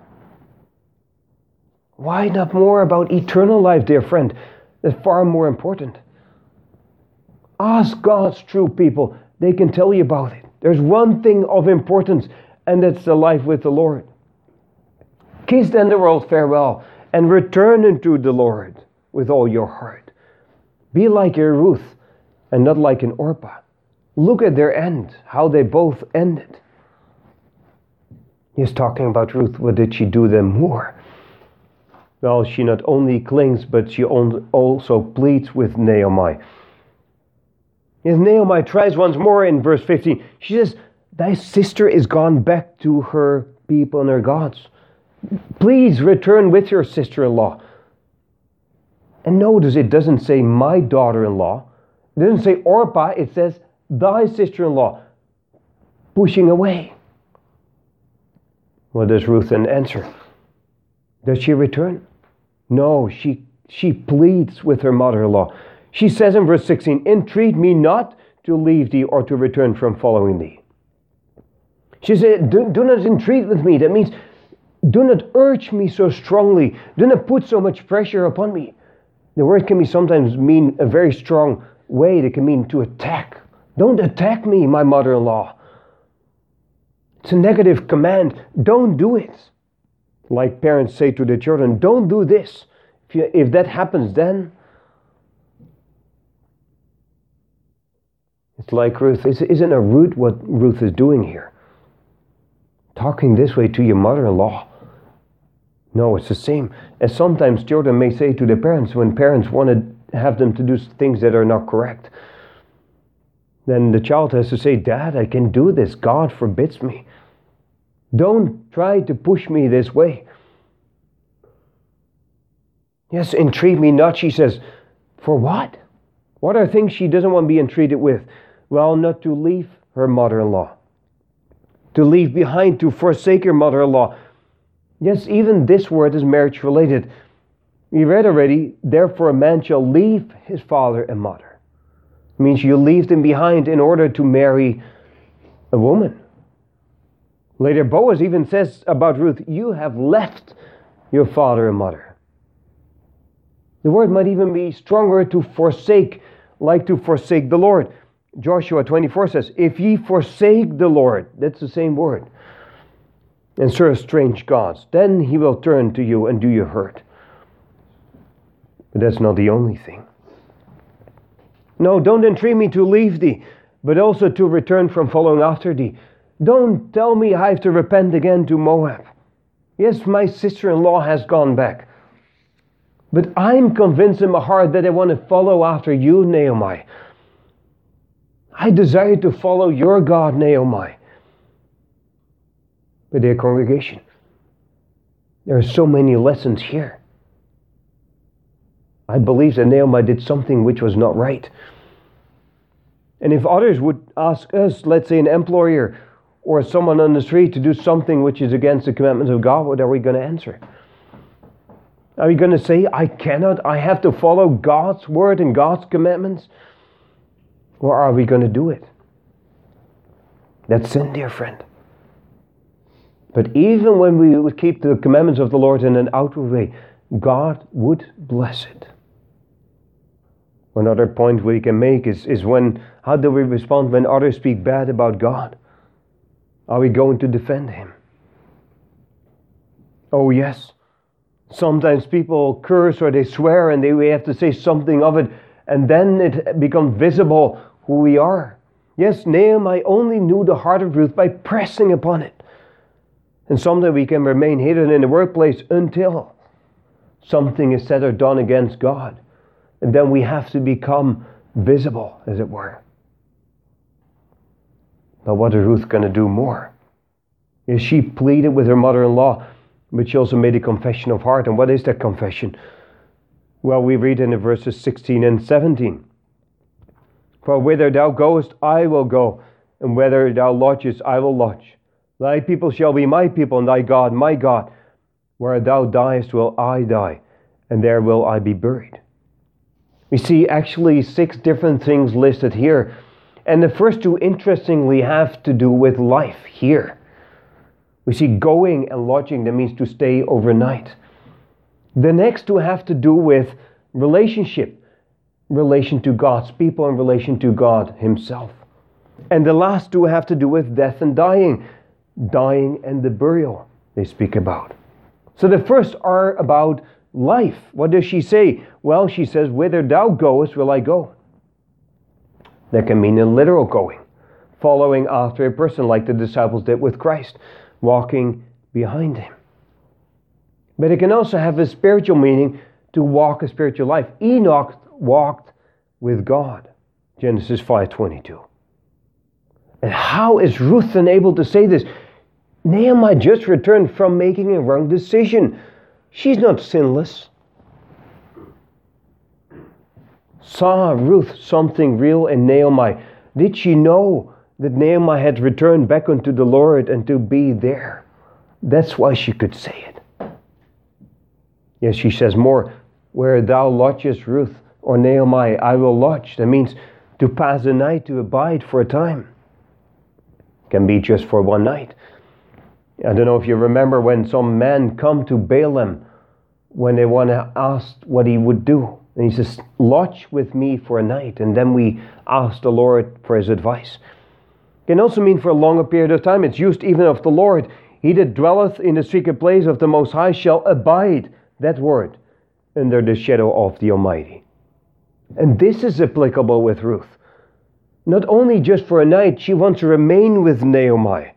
Why not more about eternal life, dear friend? That's far more important. Ask God's true people. They can tell you about it. There's one thing of importance, and that's the life with the Lord. Kiss then the world farewell, and return unto the Lord with all your heart. Be like a Ruth, and not like an Orpah. Look at their end, how they both ended. He's talking about Ruth. What did she do then more? Well, she not only clings, but she also pleads with Naomi. As Naomi tries once more in verse fifteen, she says, thy sister is gone back to her people and her gods. Please return with your sister-in-law. And notice it doesn't say my daughter-in-law. It doesn't say Orpah, it says thy sister-in-law. Pushing away. What does Ruth then answer? Does she return? No, she, she pleads with her mother-in-law. She says in verse sixteen, entreat me not to leave thee or to return from following thee. She said, do, do not entreat with me. That means, do not urge me so strongly. Do not put so much pressure upon me. The word can be sometimes mean a very strong way. It can mean to attack. Don't attack me, my mother-in-law. It's a negative command. Don't do it. Like parents say to their children, don't do this. If, you, if that happens, then it's like Ruth. Isn't it rude what Ruth is doing here? Talking this way to your mother-in-law. No, it's the same as sometimes children may say to their parents when parents want to have them to do things that are not correct. Then the child has to say, Dad, I can do this. God forbids me. Don't try to push me this way. Yes, entreat me not, she says. For what? What are things she doesn't want to be entreated with? Well, not to leave her mother-in-law. To leave behind, to forsake her mother-in-law. Yes, even this word is marriage-related. We read already, therefore a man shall leave his father and mother. It means you leave them behind in order to marry a woman. Later, Boaz even says about Ruth, you have left your father and mother. The word might even be stronger, to forsake, like to forsake the Lord. Joshua twenty-four says, if ye forsake the Lord, that's the same word, and serve strange gods, then he will turn to you and do you hurt. But that's not the only thing. No, don't entreat me to leave thee, but also to return from following after thee. Don't tell me I have to repent again to Moab. Yes, my sister-in-law has gone back. But I'm convinced in my heart that I want to follow after you, Naomi. I desire to follow your God, Naomi. But dear congregation, there are so many lessons here. I believe that Naomi did something which was not right. And if others would ask us, let's say an employer or someone on the street, to do something which is against the commandments of God, what are we going to answer? Are we going to say, I cannot, I have to follow God's word and God's commandments? Or are we going to do it? That's sin, dear friend. But even when we would keep the commandments of the Lord in an outward way, God would bless it. Another point we can make is, is when, how do we respond when others speak bad about God? Are we going to defend Him? Oh yes. Sometimes people curse or they swear and they, we have to say something of it, and then it becomes visible who we are. Yes, Naomi only knew the heart of Ruth by pressing upon it. And sometimes we can remain hidden in the workplace until something is said or done against God. And then we have to become visible, as it were. But what is Ruth going to do more? Yes, she pleaded with her mother-in-law, but she also made a confession of heart. And what is that confession? Well, we read in the verses sixteen and seventeen. For whither thou goest, I will go, and whither thou lodgest, I will lodge. Thy people shall be my people, and thy God my God. Where thou diest will I die, and there will I be buried. We see actually six different things listed here. And the first two, interestingly, have to do with life here. We see going and lodging, that means to stay overnight. The next two have to do with relationship, relation to God's people and relation to God himself. And the last two have to do with death and dying, dying and the burial they speak about. So the first are about life. What does she say? Well, she says, whither thou goest will I go. That can mean a literal going, following after a person like the disciples did with Christ, walking behind him. But it can also have a spiritual meaning, to walk a spiritual life. Enoch walked with God, Genesis five twenty-two. And how is Ruth then able to say this? Naomi just returned from making a wrong decision. She's not sinless. Saw Ruth something real in Naomi? Did she know that Naomi had returned back unto the Lord and to be there? That's why she could say it. Yes, she says more, where thou lodgest, Ruth, or Naomi, I will lodge. That means to pass the night, to abide for a time. Can be just for one night. I don't know if you remember when some men come to Balaam when they want to ask what he would do. And he says, lodge with me for a night. And then we ask the Lord for his advice. It can also mean for a longer period of time. It's used even of the Lord. He that dwelleth in the secret place of the Most High shall abide, that word, under the shadow of the Almighty. And this is applicable with Ruth. Not only just for a night, she wants to remain with Naomi.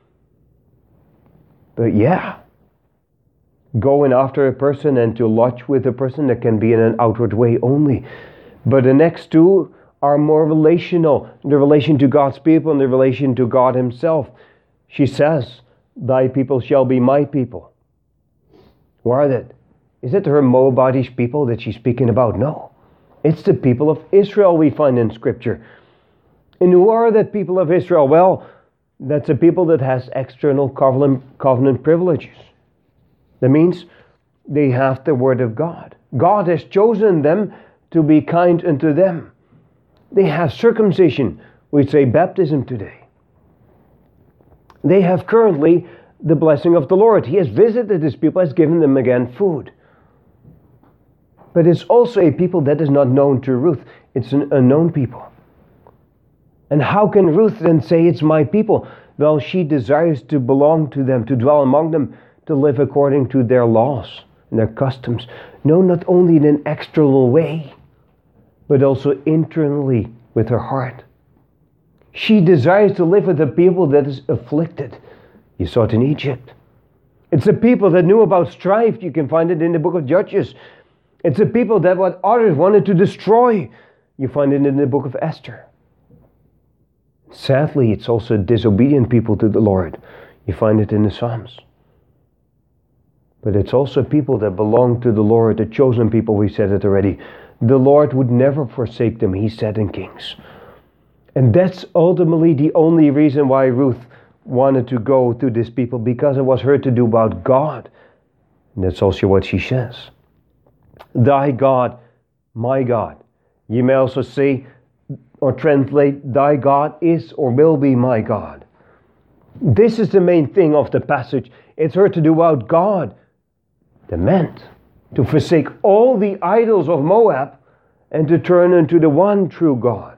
But yeah, going after a person and to lodge with a person, that can be in an outward way only. But the next two are more relational, the relation to God's people and the relation to God himself. She says, thy people shall be my people. Who are that? Is it her Moabitish people that she's speaking about? No. It's the people of Israel we find in Scripture. And who are the people of Israel? Well, that's a people that has external covenant, covenant privileges. That means they have the word of God. God has chosen them to be kind unto them. They have circumcision, we say baptism today. They have currently the blessing of the Lord. He has visited his people, has given them again food. But it's also a people that is not known to Ruth. It's an unknown people. And how can Ruth then say it's my people? Well, she desires to belong to them, to dwell among them, to live according to their laws and their customs. No, not only in an external way, but also internally with her heart. She desires to live with a people that is afflicted. You saw it in Egypt. It's a people that knew about strife. You can find it in the book of Judges. It's a people that what others wanted to destroy. You find it in the book of Esther. Sadly, it's also disobedient people to the Lord. You find it in the Psalms. But it's also people that belong to the Lord, the chosen people, we said it already. The Lord would never forsake them, he said in Kings. And that's ultimately the only reason why Ruth wanted to go to this people, because it was her to do about God. And that's also what she says. Thy God, my God. You may also say, or translate, thy God is or will be my God. This is the main thing of the passage. It's her to do about God. That meant to forsake all the idols of Moab and to turn unto the one true God.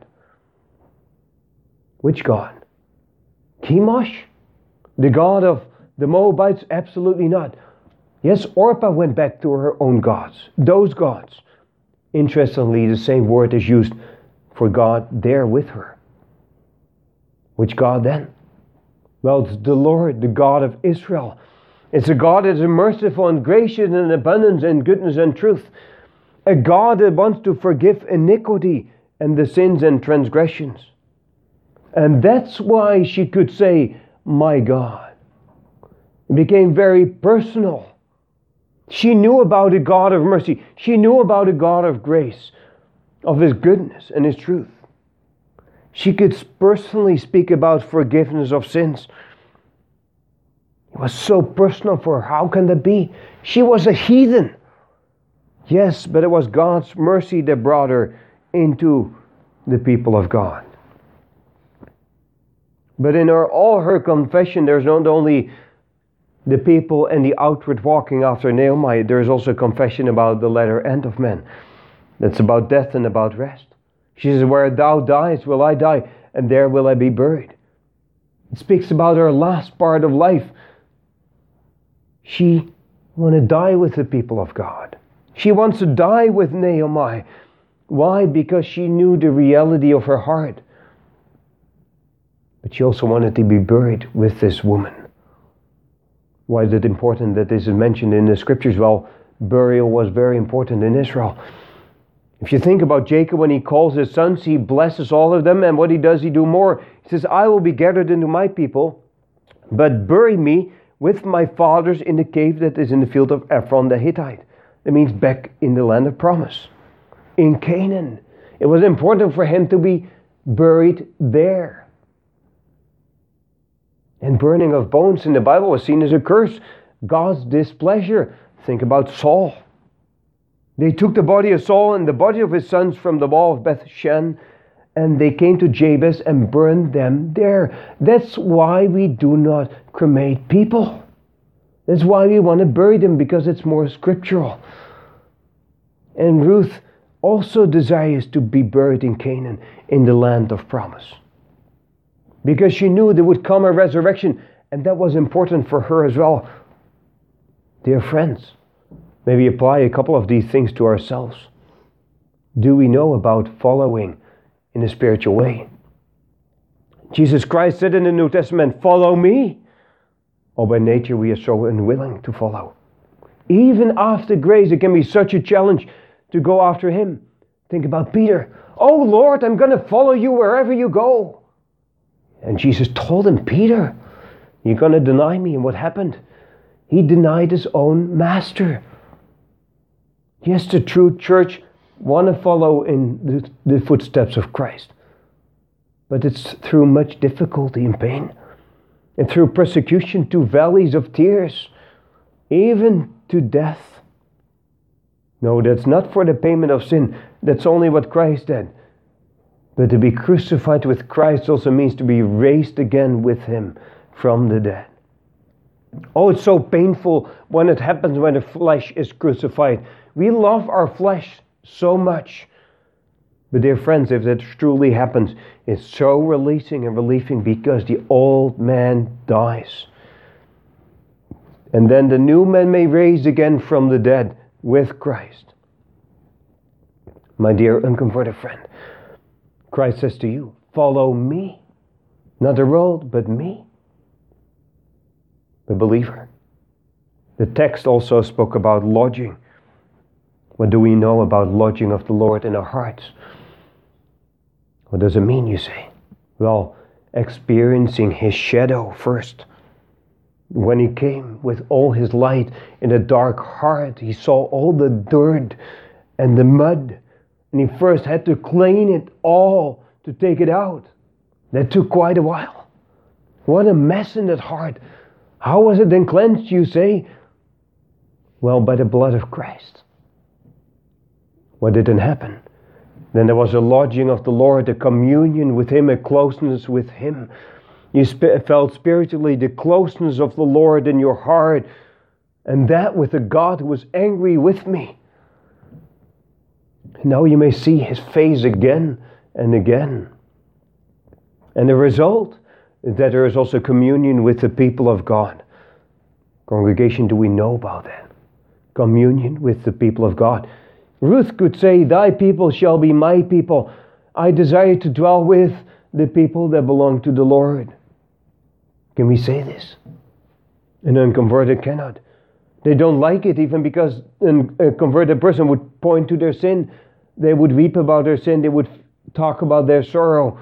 Which God? Chemosh? The God of the Moabites? Absolutely not. Yes, Orpah went back to her own gods. Those gods. Interestingly, the same word is used for God there with her. Which God then? Well, it's the Lord, the God of Israel. It's a God that is merciful and gracious and abundance and goodness and truth. A God that wants to forgive iniquity and the sins and transgressions. And that's why she could say, my God. It became very personal. She knew about a God of mercy. She knew about a God of grace, of his goodness and his truth. She could personally speak about forgiveness of sins. It was so personal for her. How can that be? She was a heathen. Yes, but it was God's mercy that brought her into the people of God. But in her, all her confession, there's not only the people and the outward walking after Naomi, there's also confession about the latter end of men. That's about death and about rest. She says, where thou diest will I die, and there will I be buried. It speaks about her last part of life. She wants to die with the people of God. She wants to die with Naomi. Why? Because she knew the reality of her heart. But she also wanted to be buried with this woman. Why is it important that this is mentioned in the scriptures? Well, burial was very important in Israel. If you think about Jacob, when he calls his sons, he blesses all of them. And what he does, he do more. He says, I will be gathered into my people, but bury me with my fathers in the cave that is in the field of Ephron the Hittite. That means back in the land of promise, in Canaan. It was important for him to be buried there. And burning of bones in the Bible was seen as a curse, God's displeasure. Think about Saul. They took the body of Saul and the body of his sons from the wall of Beth-shan, and they came to Jabez and burned them there. That's why we do not cremate people. That's why we want to bury them, because it's more scriptural. And Ruth also desires to be buried in Canaan, in the land of promise. Because she knew there would come a resurrection, and that was important for her as well. Dear friends, maybe apply a couple of these things to ourselves. Do we know about following in a spiritual way? Jesus Christ said in the New Testament, follow me. Or by nature we are so unwilling to follow. Even after grace, it can be such a challenge to go after him. Think about Peter. Oh Lord, I'm going to follow you wherever you go. And Jesus told him, Peter, you're going to deny me. And what happened? He denied his own master. Yes, the true church want to follow in the, the footsteps of Christ. But it's through much difficulty and pain. And through persecution to valleys of tears. Even to death. No, that's not for the payment of sin. That's only what Christ did. But to be crucified with Christ also means to be raised again with him from the dead. Oh, it's so painful when it happens when the flesh is crucified. We love our flesh so much. But dear friends, if that truly happens, it's so releasing and relieving, because the old man dies. And then the new man may rise again from the dead with Christ. My dear unconverted friend, Christ says to you, follow me. Not the world, but me. The believer. The text also spoke about lodging. What do we know about lodging of the Lord in our hearts? What does it mean, you say? Well, experiencing his shadow first. When he came with all his light in a dark heart, he saw all the dirt and the mud. And he first had to clean it all to take it out. That took quite a while. What a mess in that heart. How was it then cleansed, you say? Well, by the blood of Christ. What did then happen? Then there was a lodging of the Lord, a communion with him, a closeness with him. You sp- felt spiritually the closeness of the Lord in your heart. And that with a God who was angry with me. Now you may see his face again and again. And the result is that there is also communion with the people of God. Congregation, do we know about that? Communion with the people of God. Ruth could say, thy people shall be my people. I desire to dwell with the people that belong to the Lord. Can we say this? An unconverted cannot. They don't like it, even because a converted person would point to their sin. They would weep about their sin. They would talk about their sorrow.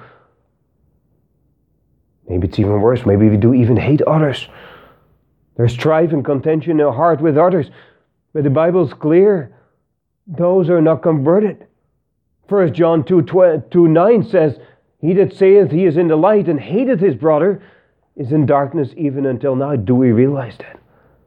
Maybe it's even worse. Maybe we do even hate others. There's strife and contention in our heart with others. But the Bible's clear. Those are not converted. First John two nine says, he that saith he is in the light and hateth his brother is in darkness even until now. Do we realize that?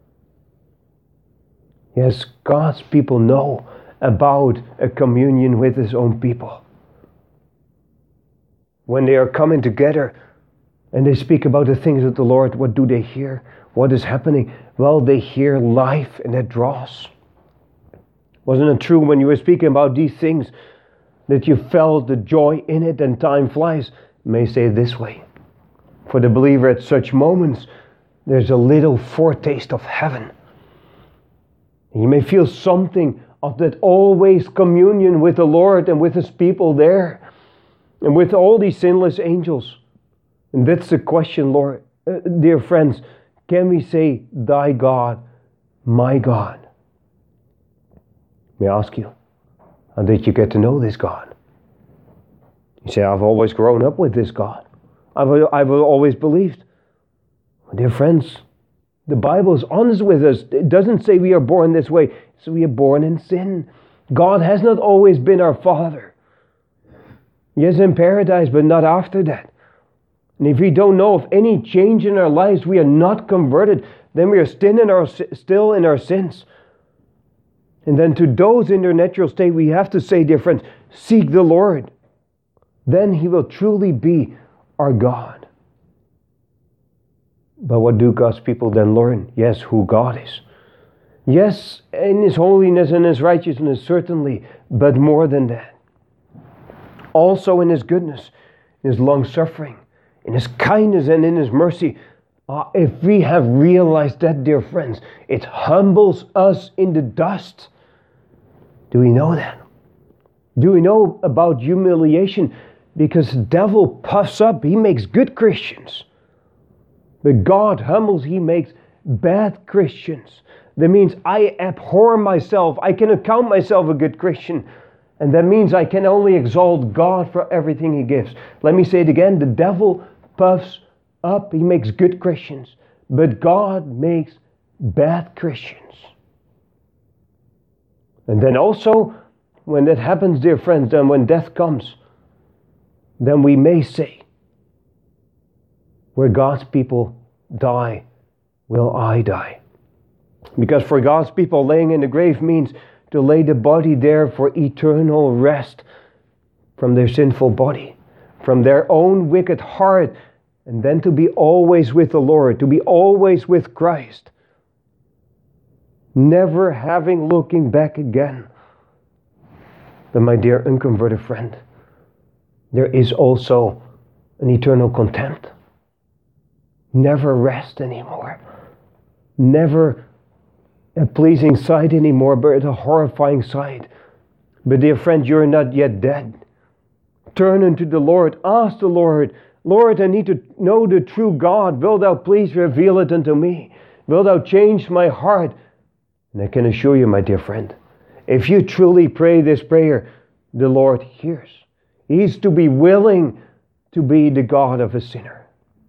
Yes, God's people know about a communion with his own people. When they are coming together, And they speak about the things of the Lord. What do they hear? What is happening? Well, they hear life and it draws. Wasn't it true when you were speaking about these things that you felt the joy in it and time flies? I may say it this way. For the believer at such moments, there's a little foretaste of heaven. And you may feel something of that always communion with the Lord and with His people there. And with all these sinless angels. And that's the question, Lord. Uh, dear friends, can we say, thy God, my God? May I ask you, how did you get to know this God? You say, I've always grown up with this God. I've, I've always believed. Dear friends, the Bible is honest with us. It doesn't say we are born this way. So we are born in sin. God has not always been our Father. Yes, in paradise, but not after that. And if we don't know of any change in our lives, we are not converted, then we are still in our, still in our sins. And then to those in their natural state, we have to say, dear friends, seek the Lord. Then He will truly be our God. But what do God's people then learn? Yes, who God is. Yes, in His holiness and His righteousness, certainly, but more than that. Also in His goodness, in His long-suffering, in His kindness and in His mercy. Uh, if we have realized that, dear friends, it humbles us in the dust. Do we know that? Do we know about humiliation? Because the devil puffs up, he makes good Christians. But God humbles, He makes bad Christians. That means I abhor myself. I cannot count myself a good Christian. And that means I can only exalt God for everything He gives. Let me say it again. The devil puffs up. He makes good Christians. But God makes bad Christians. And then also, when that happens, dear friends, then when death comes, then we may say, where God's people die, will I die. Because for God's people, laying in the grave means to lay the body there for eternal rest from their sinful body, from their own wicked heart, and then to be always with the Lord, to be always with Christ, never having looking back again. But my dear unconverted friend, there is also an eternal contempt. Never rest anymore. Never a pleasing sight anymore, but a horrifying sight. But dear friend, you're not yet dead. Turn unto the Lord. Ask the Lord, Lord, I need to know the true God. Wilt thou please reveal it unto me? Wilt thou change my heart? And I can assure you, my dear friend, if you truly pray this prayer, the Lord hears. He's to be willing to be the God of a sinner.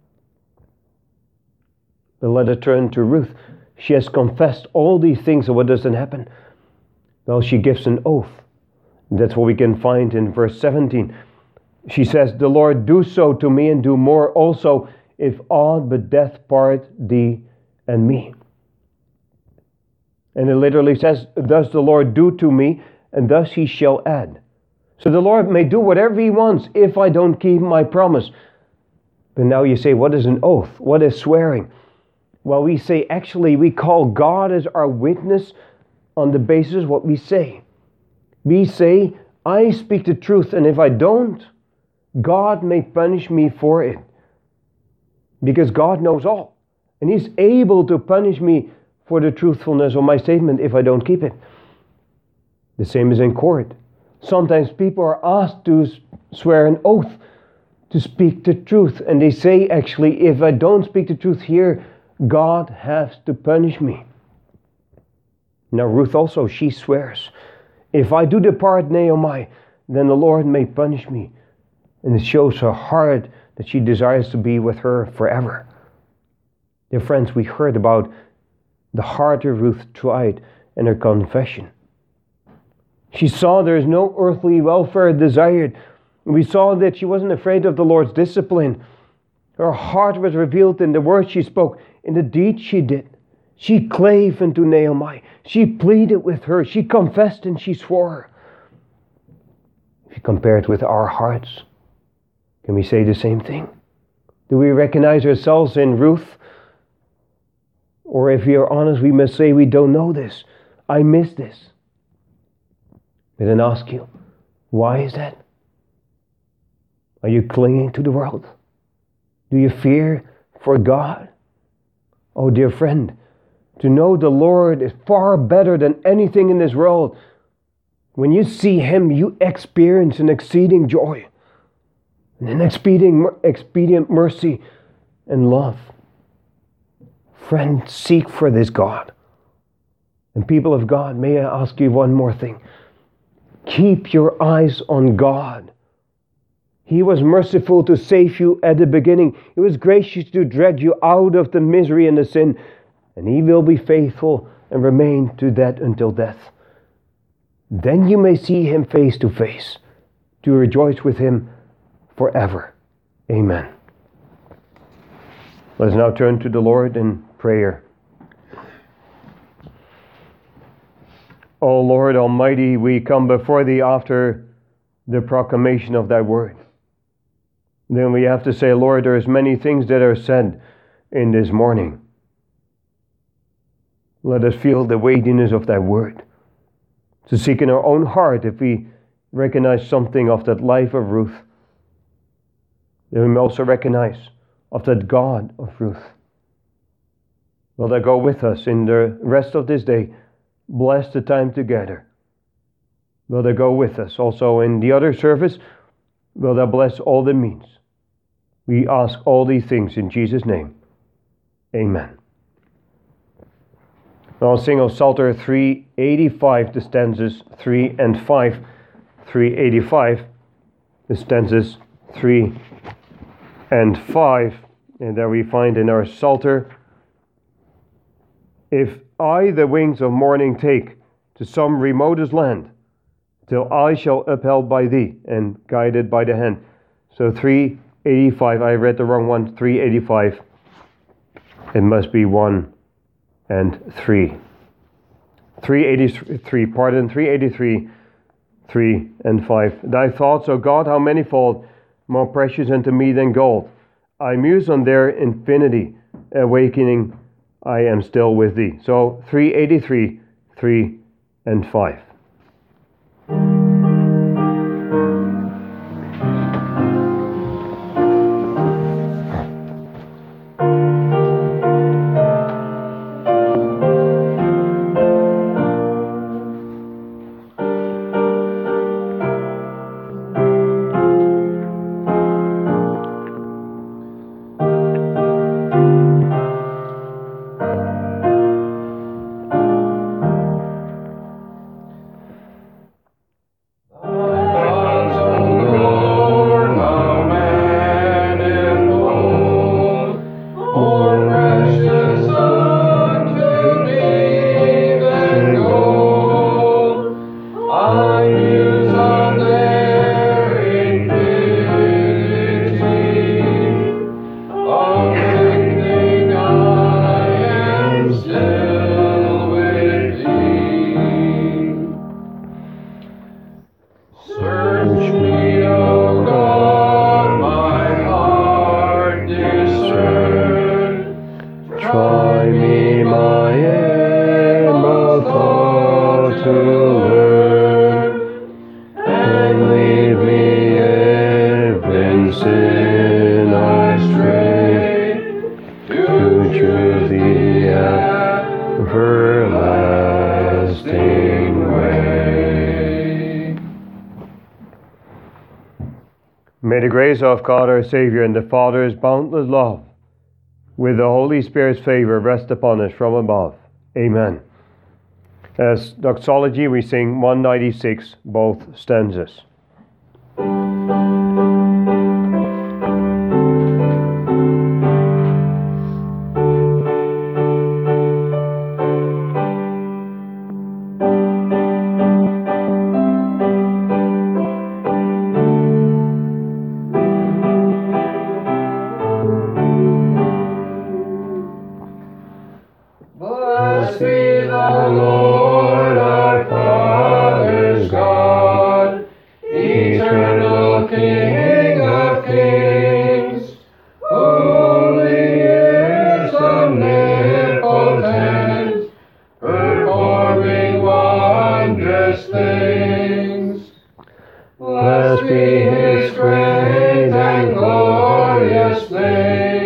But let us turn to Ruth. She has confessed all these things, and what doesn't happen? Well, she gives an oath. That's what we can find in verse seventeen. She says, the Lord do so to me and do more also, if aught but death part thee and me. And it literally says, thus the Lord do to me, and thus He shall add. So the Lord may do whatever He wants if I don't keep my promise. But now you say, what is an oath? What is swearing? Well, we say, actually, we call God as our witness on the basis of what we say. We say, I speak the truth, and if I don't, God may punish me for it. Because God knows all. And He's able to punish me for the truthfulness of my statement if I don't keep it. The same is in court. Sometimes people are asked to swear an oath to speak the truth. And they say, actually, if I don't speak the truth here, God has to punish me. Now Ruth also, she swears, if I do depart Naomi, then the Lord may punish me. And it shows her heart that she desires to be with her forever. Dear friends, we heard about the heart of Ruth tried and her confession. She saw there is no earthly welfare desired. We saw that she wasn't afraid of the Lord's discipline. Her heart was revealed in the words she spoke, in the deeds she did. She clave unto Naomi. She pleaded with her. She confessed and she swore. If you compare it with our hearts, can we say the same thing? Do we recognize ourselves in Ruth? Or if we are honest, we must say we don't know this. I miss this. But then ask you, why is that? Are you clinging to the world? Do you fear for God? Oh, dear friend, to know the Lord is far better than anything in this world. When you see Him, you experience an exceeding joy, an expedient, expedient mercy and love. Friend, seek for this God. And people of God, may I ask you one more thing. Keep your eyes on God. He was merciful to save you at the beginning. He was gracious to drag you out of the misery and the sin. And He will be faithful and remain to that until death. Then you may see Him face to face, to rejoice with Him forever. Amen. Let us now turn to the Lord in prayer. O Lord Almighty, we come before Thee after the proclamation of Thy word. Then we have to say, Lord, there's many things that are said in this morning. Let us feel the weightiness of Thy word. To seek in our own heart if we recognize something of that life of Ruth. Then we may also recognize of that God of Ruth. Will Thou go with us in the rest of this day? Bless the time together. Will Thou go with us also in the other service? Will Thou bless all the means? We ask all these things in Jesus' name. Amen. I'll sing of Psalter three eighty-five, the stanzas three and five. three eighty-five, the stanzas three and five. And there we find in our Psalter, if I the wings of morning take to some remotest land, till I shall upheld by Thee and guided by the hand. So three eighty-five, I read the wrong one, three eighty-five. It must be one and three. three eighty-three, pardon, three eighty-three, three and five. Thy thoughts, O God, how manifold, more precious unto me than gold. I muse on their infinity, awakening, I am still with Thee. So three eighty-three, three and five. May the grace of God our Savior and the Father's boundless love with the Holy Spirit's favor rest upon us from above. Amen. As doxology we sing one ninety-six, both stanzas. marvelous things. Blessed be his great and glorious name.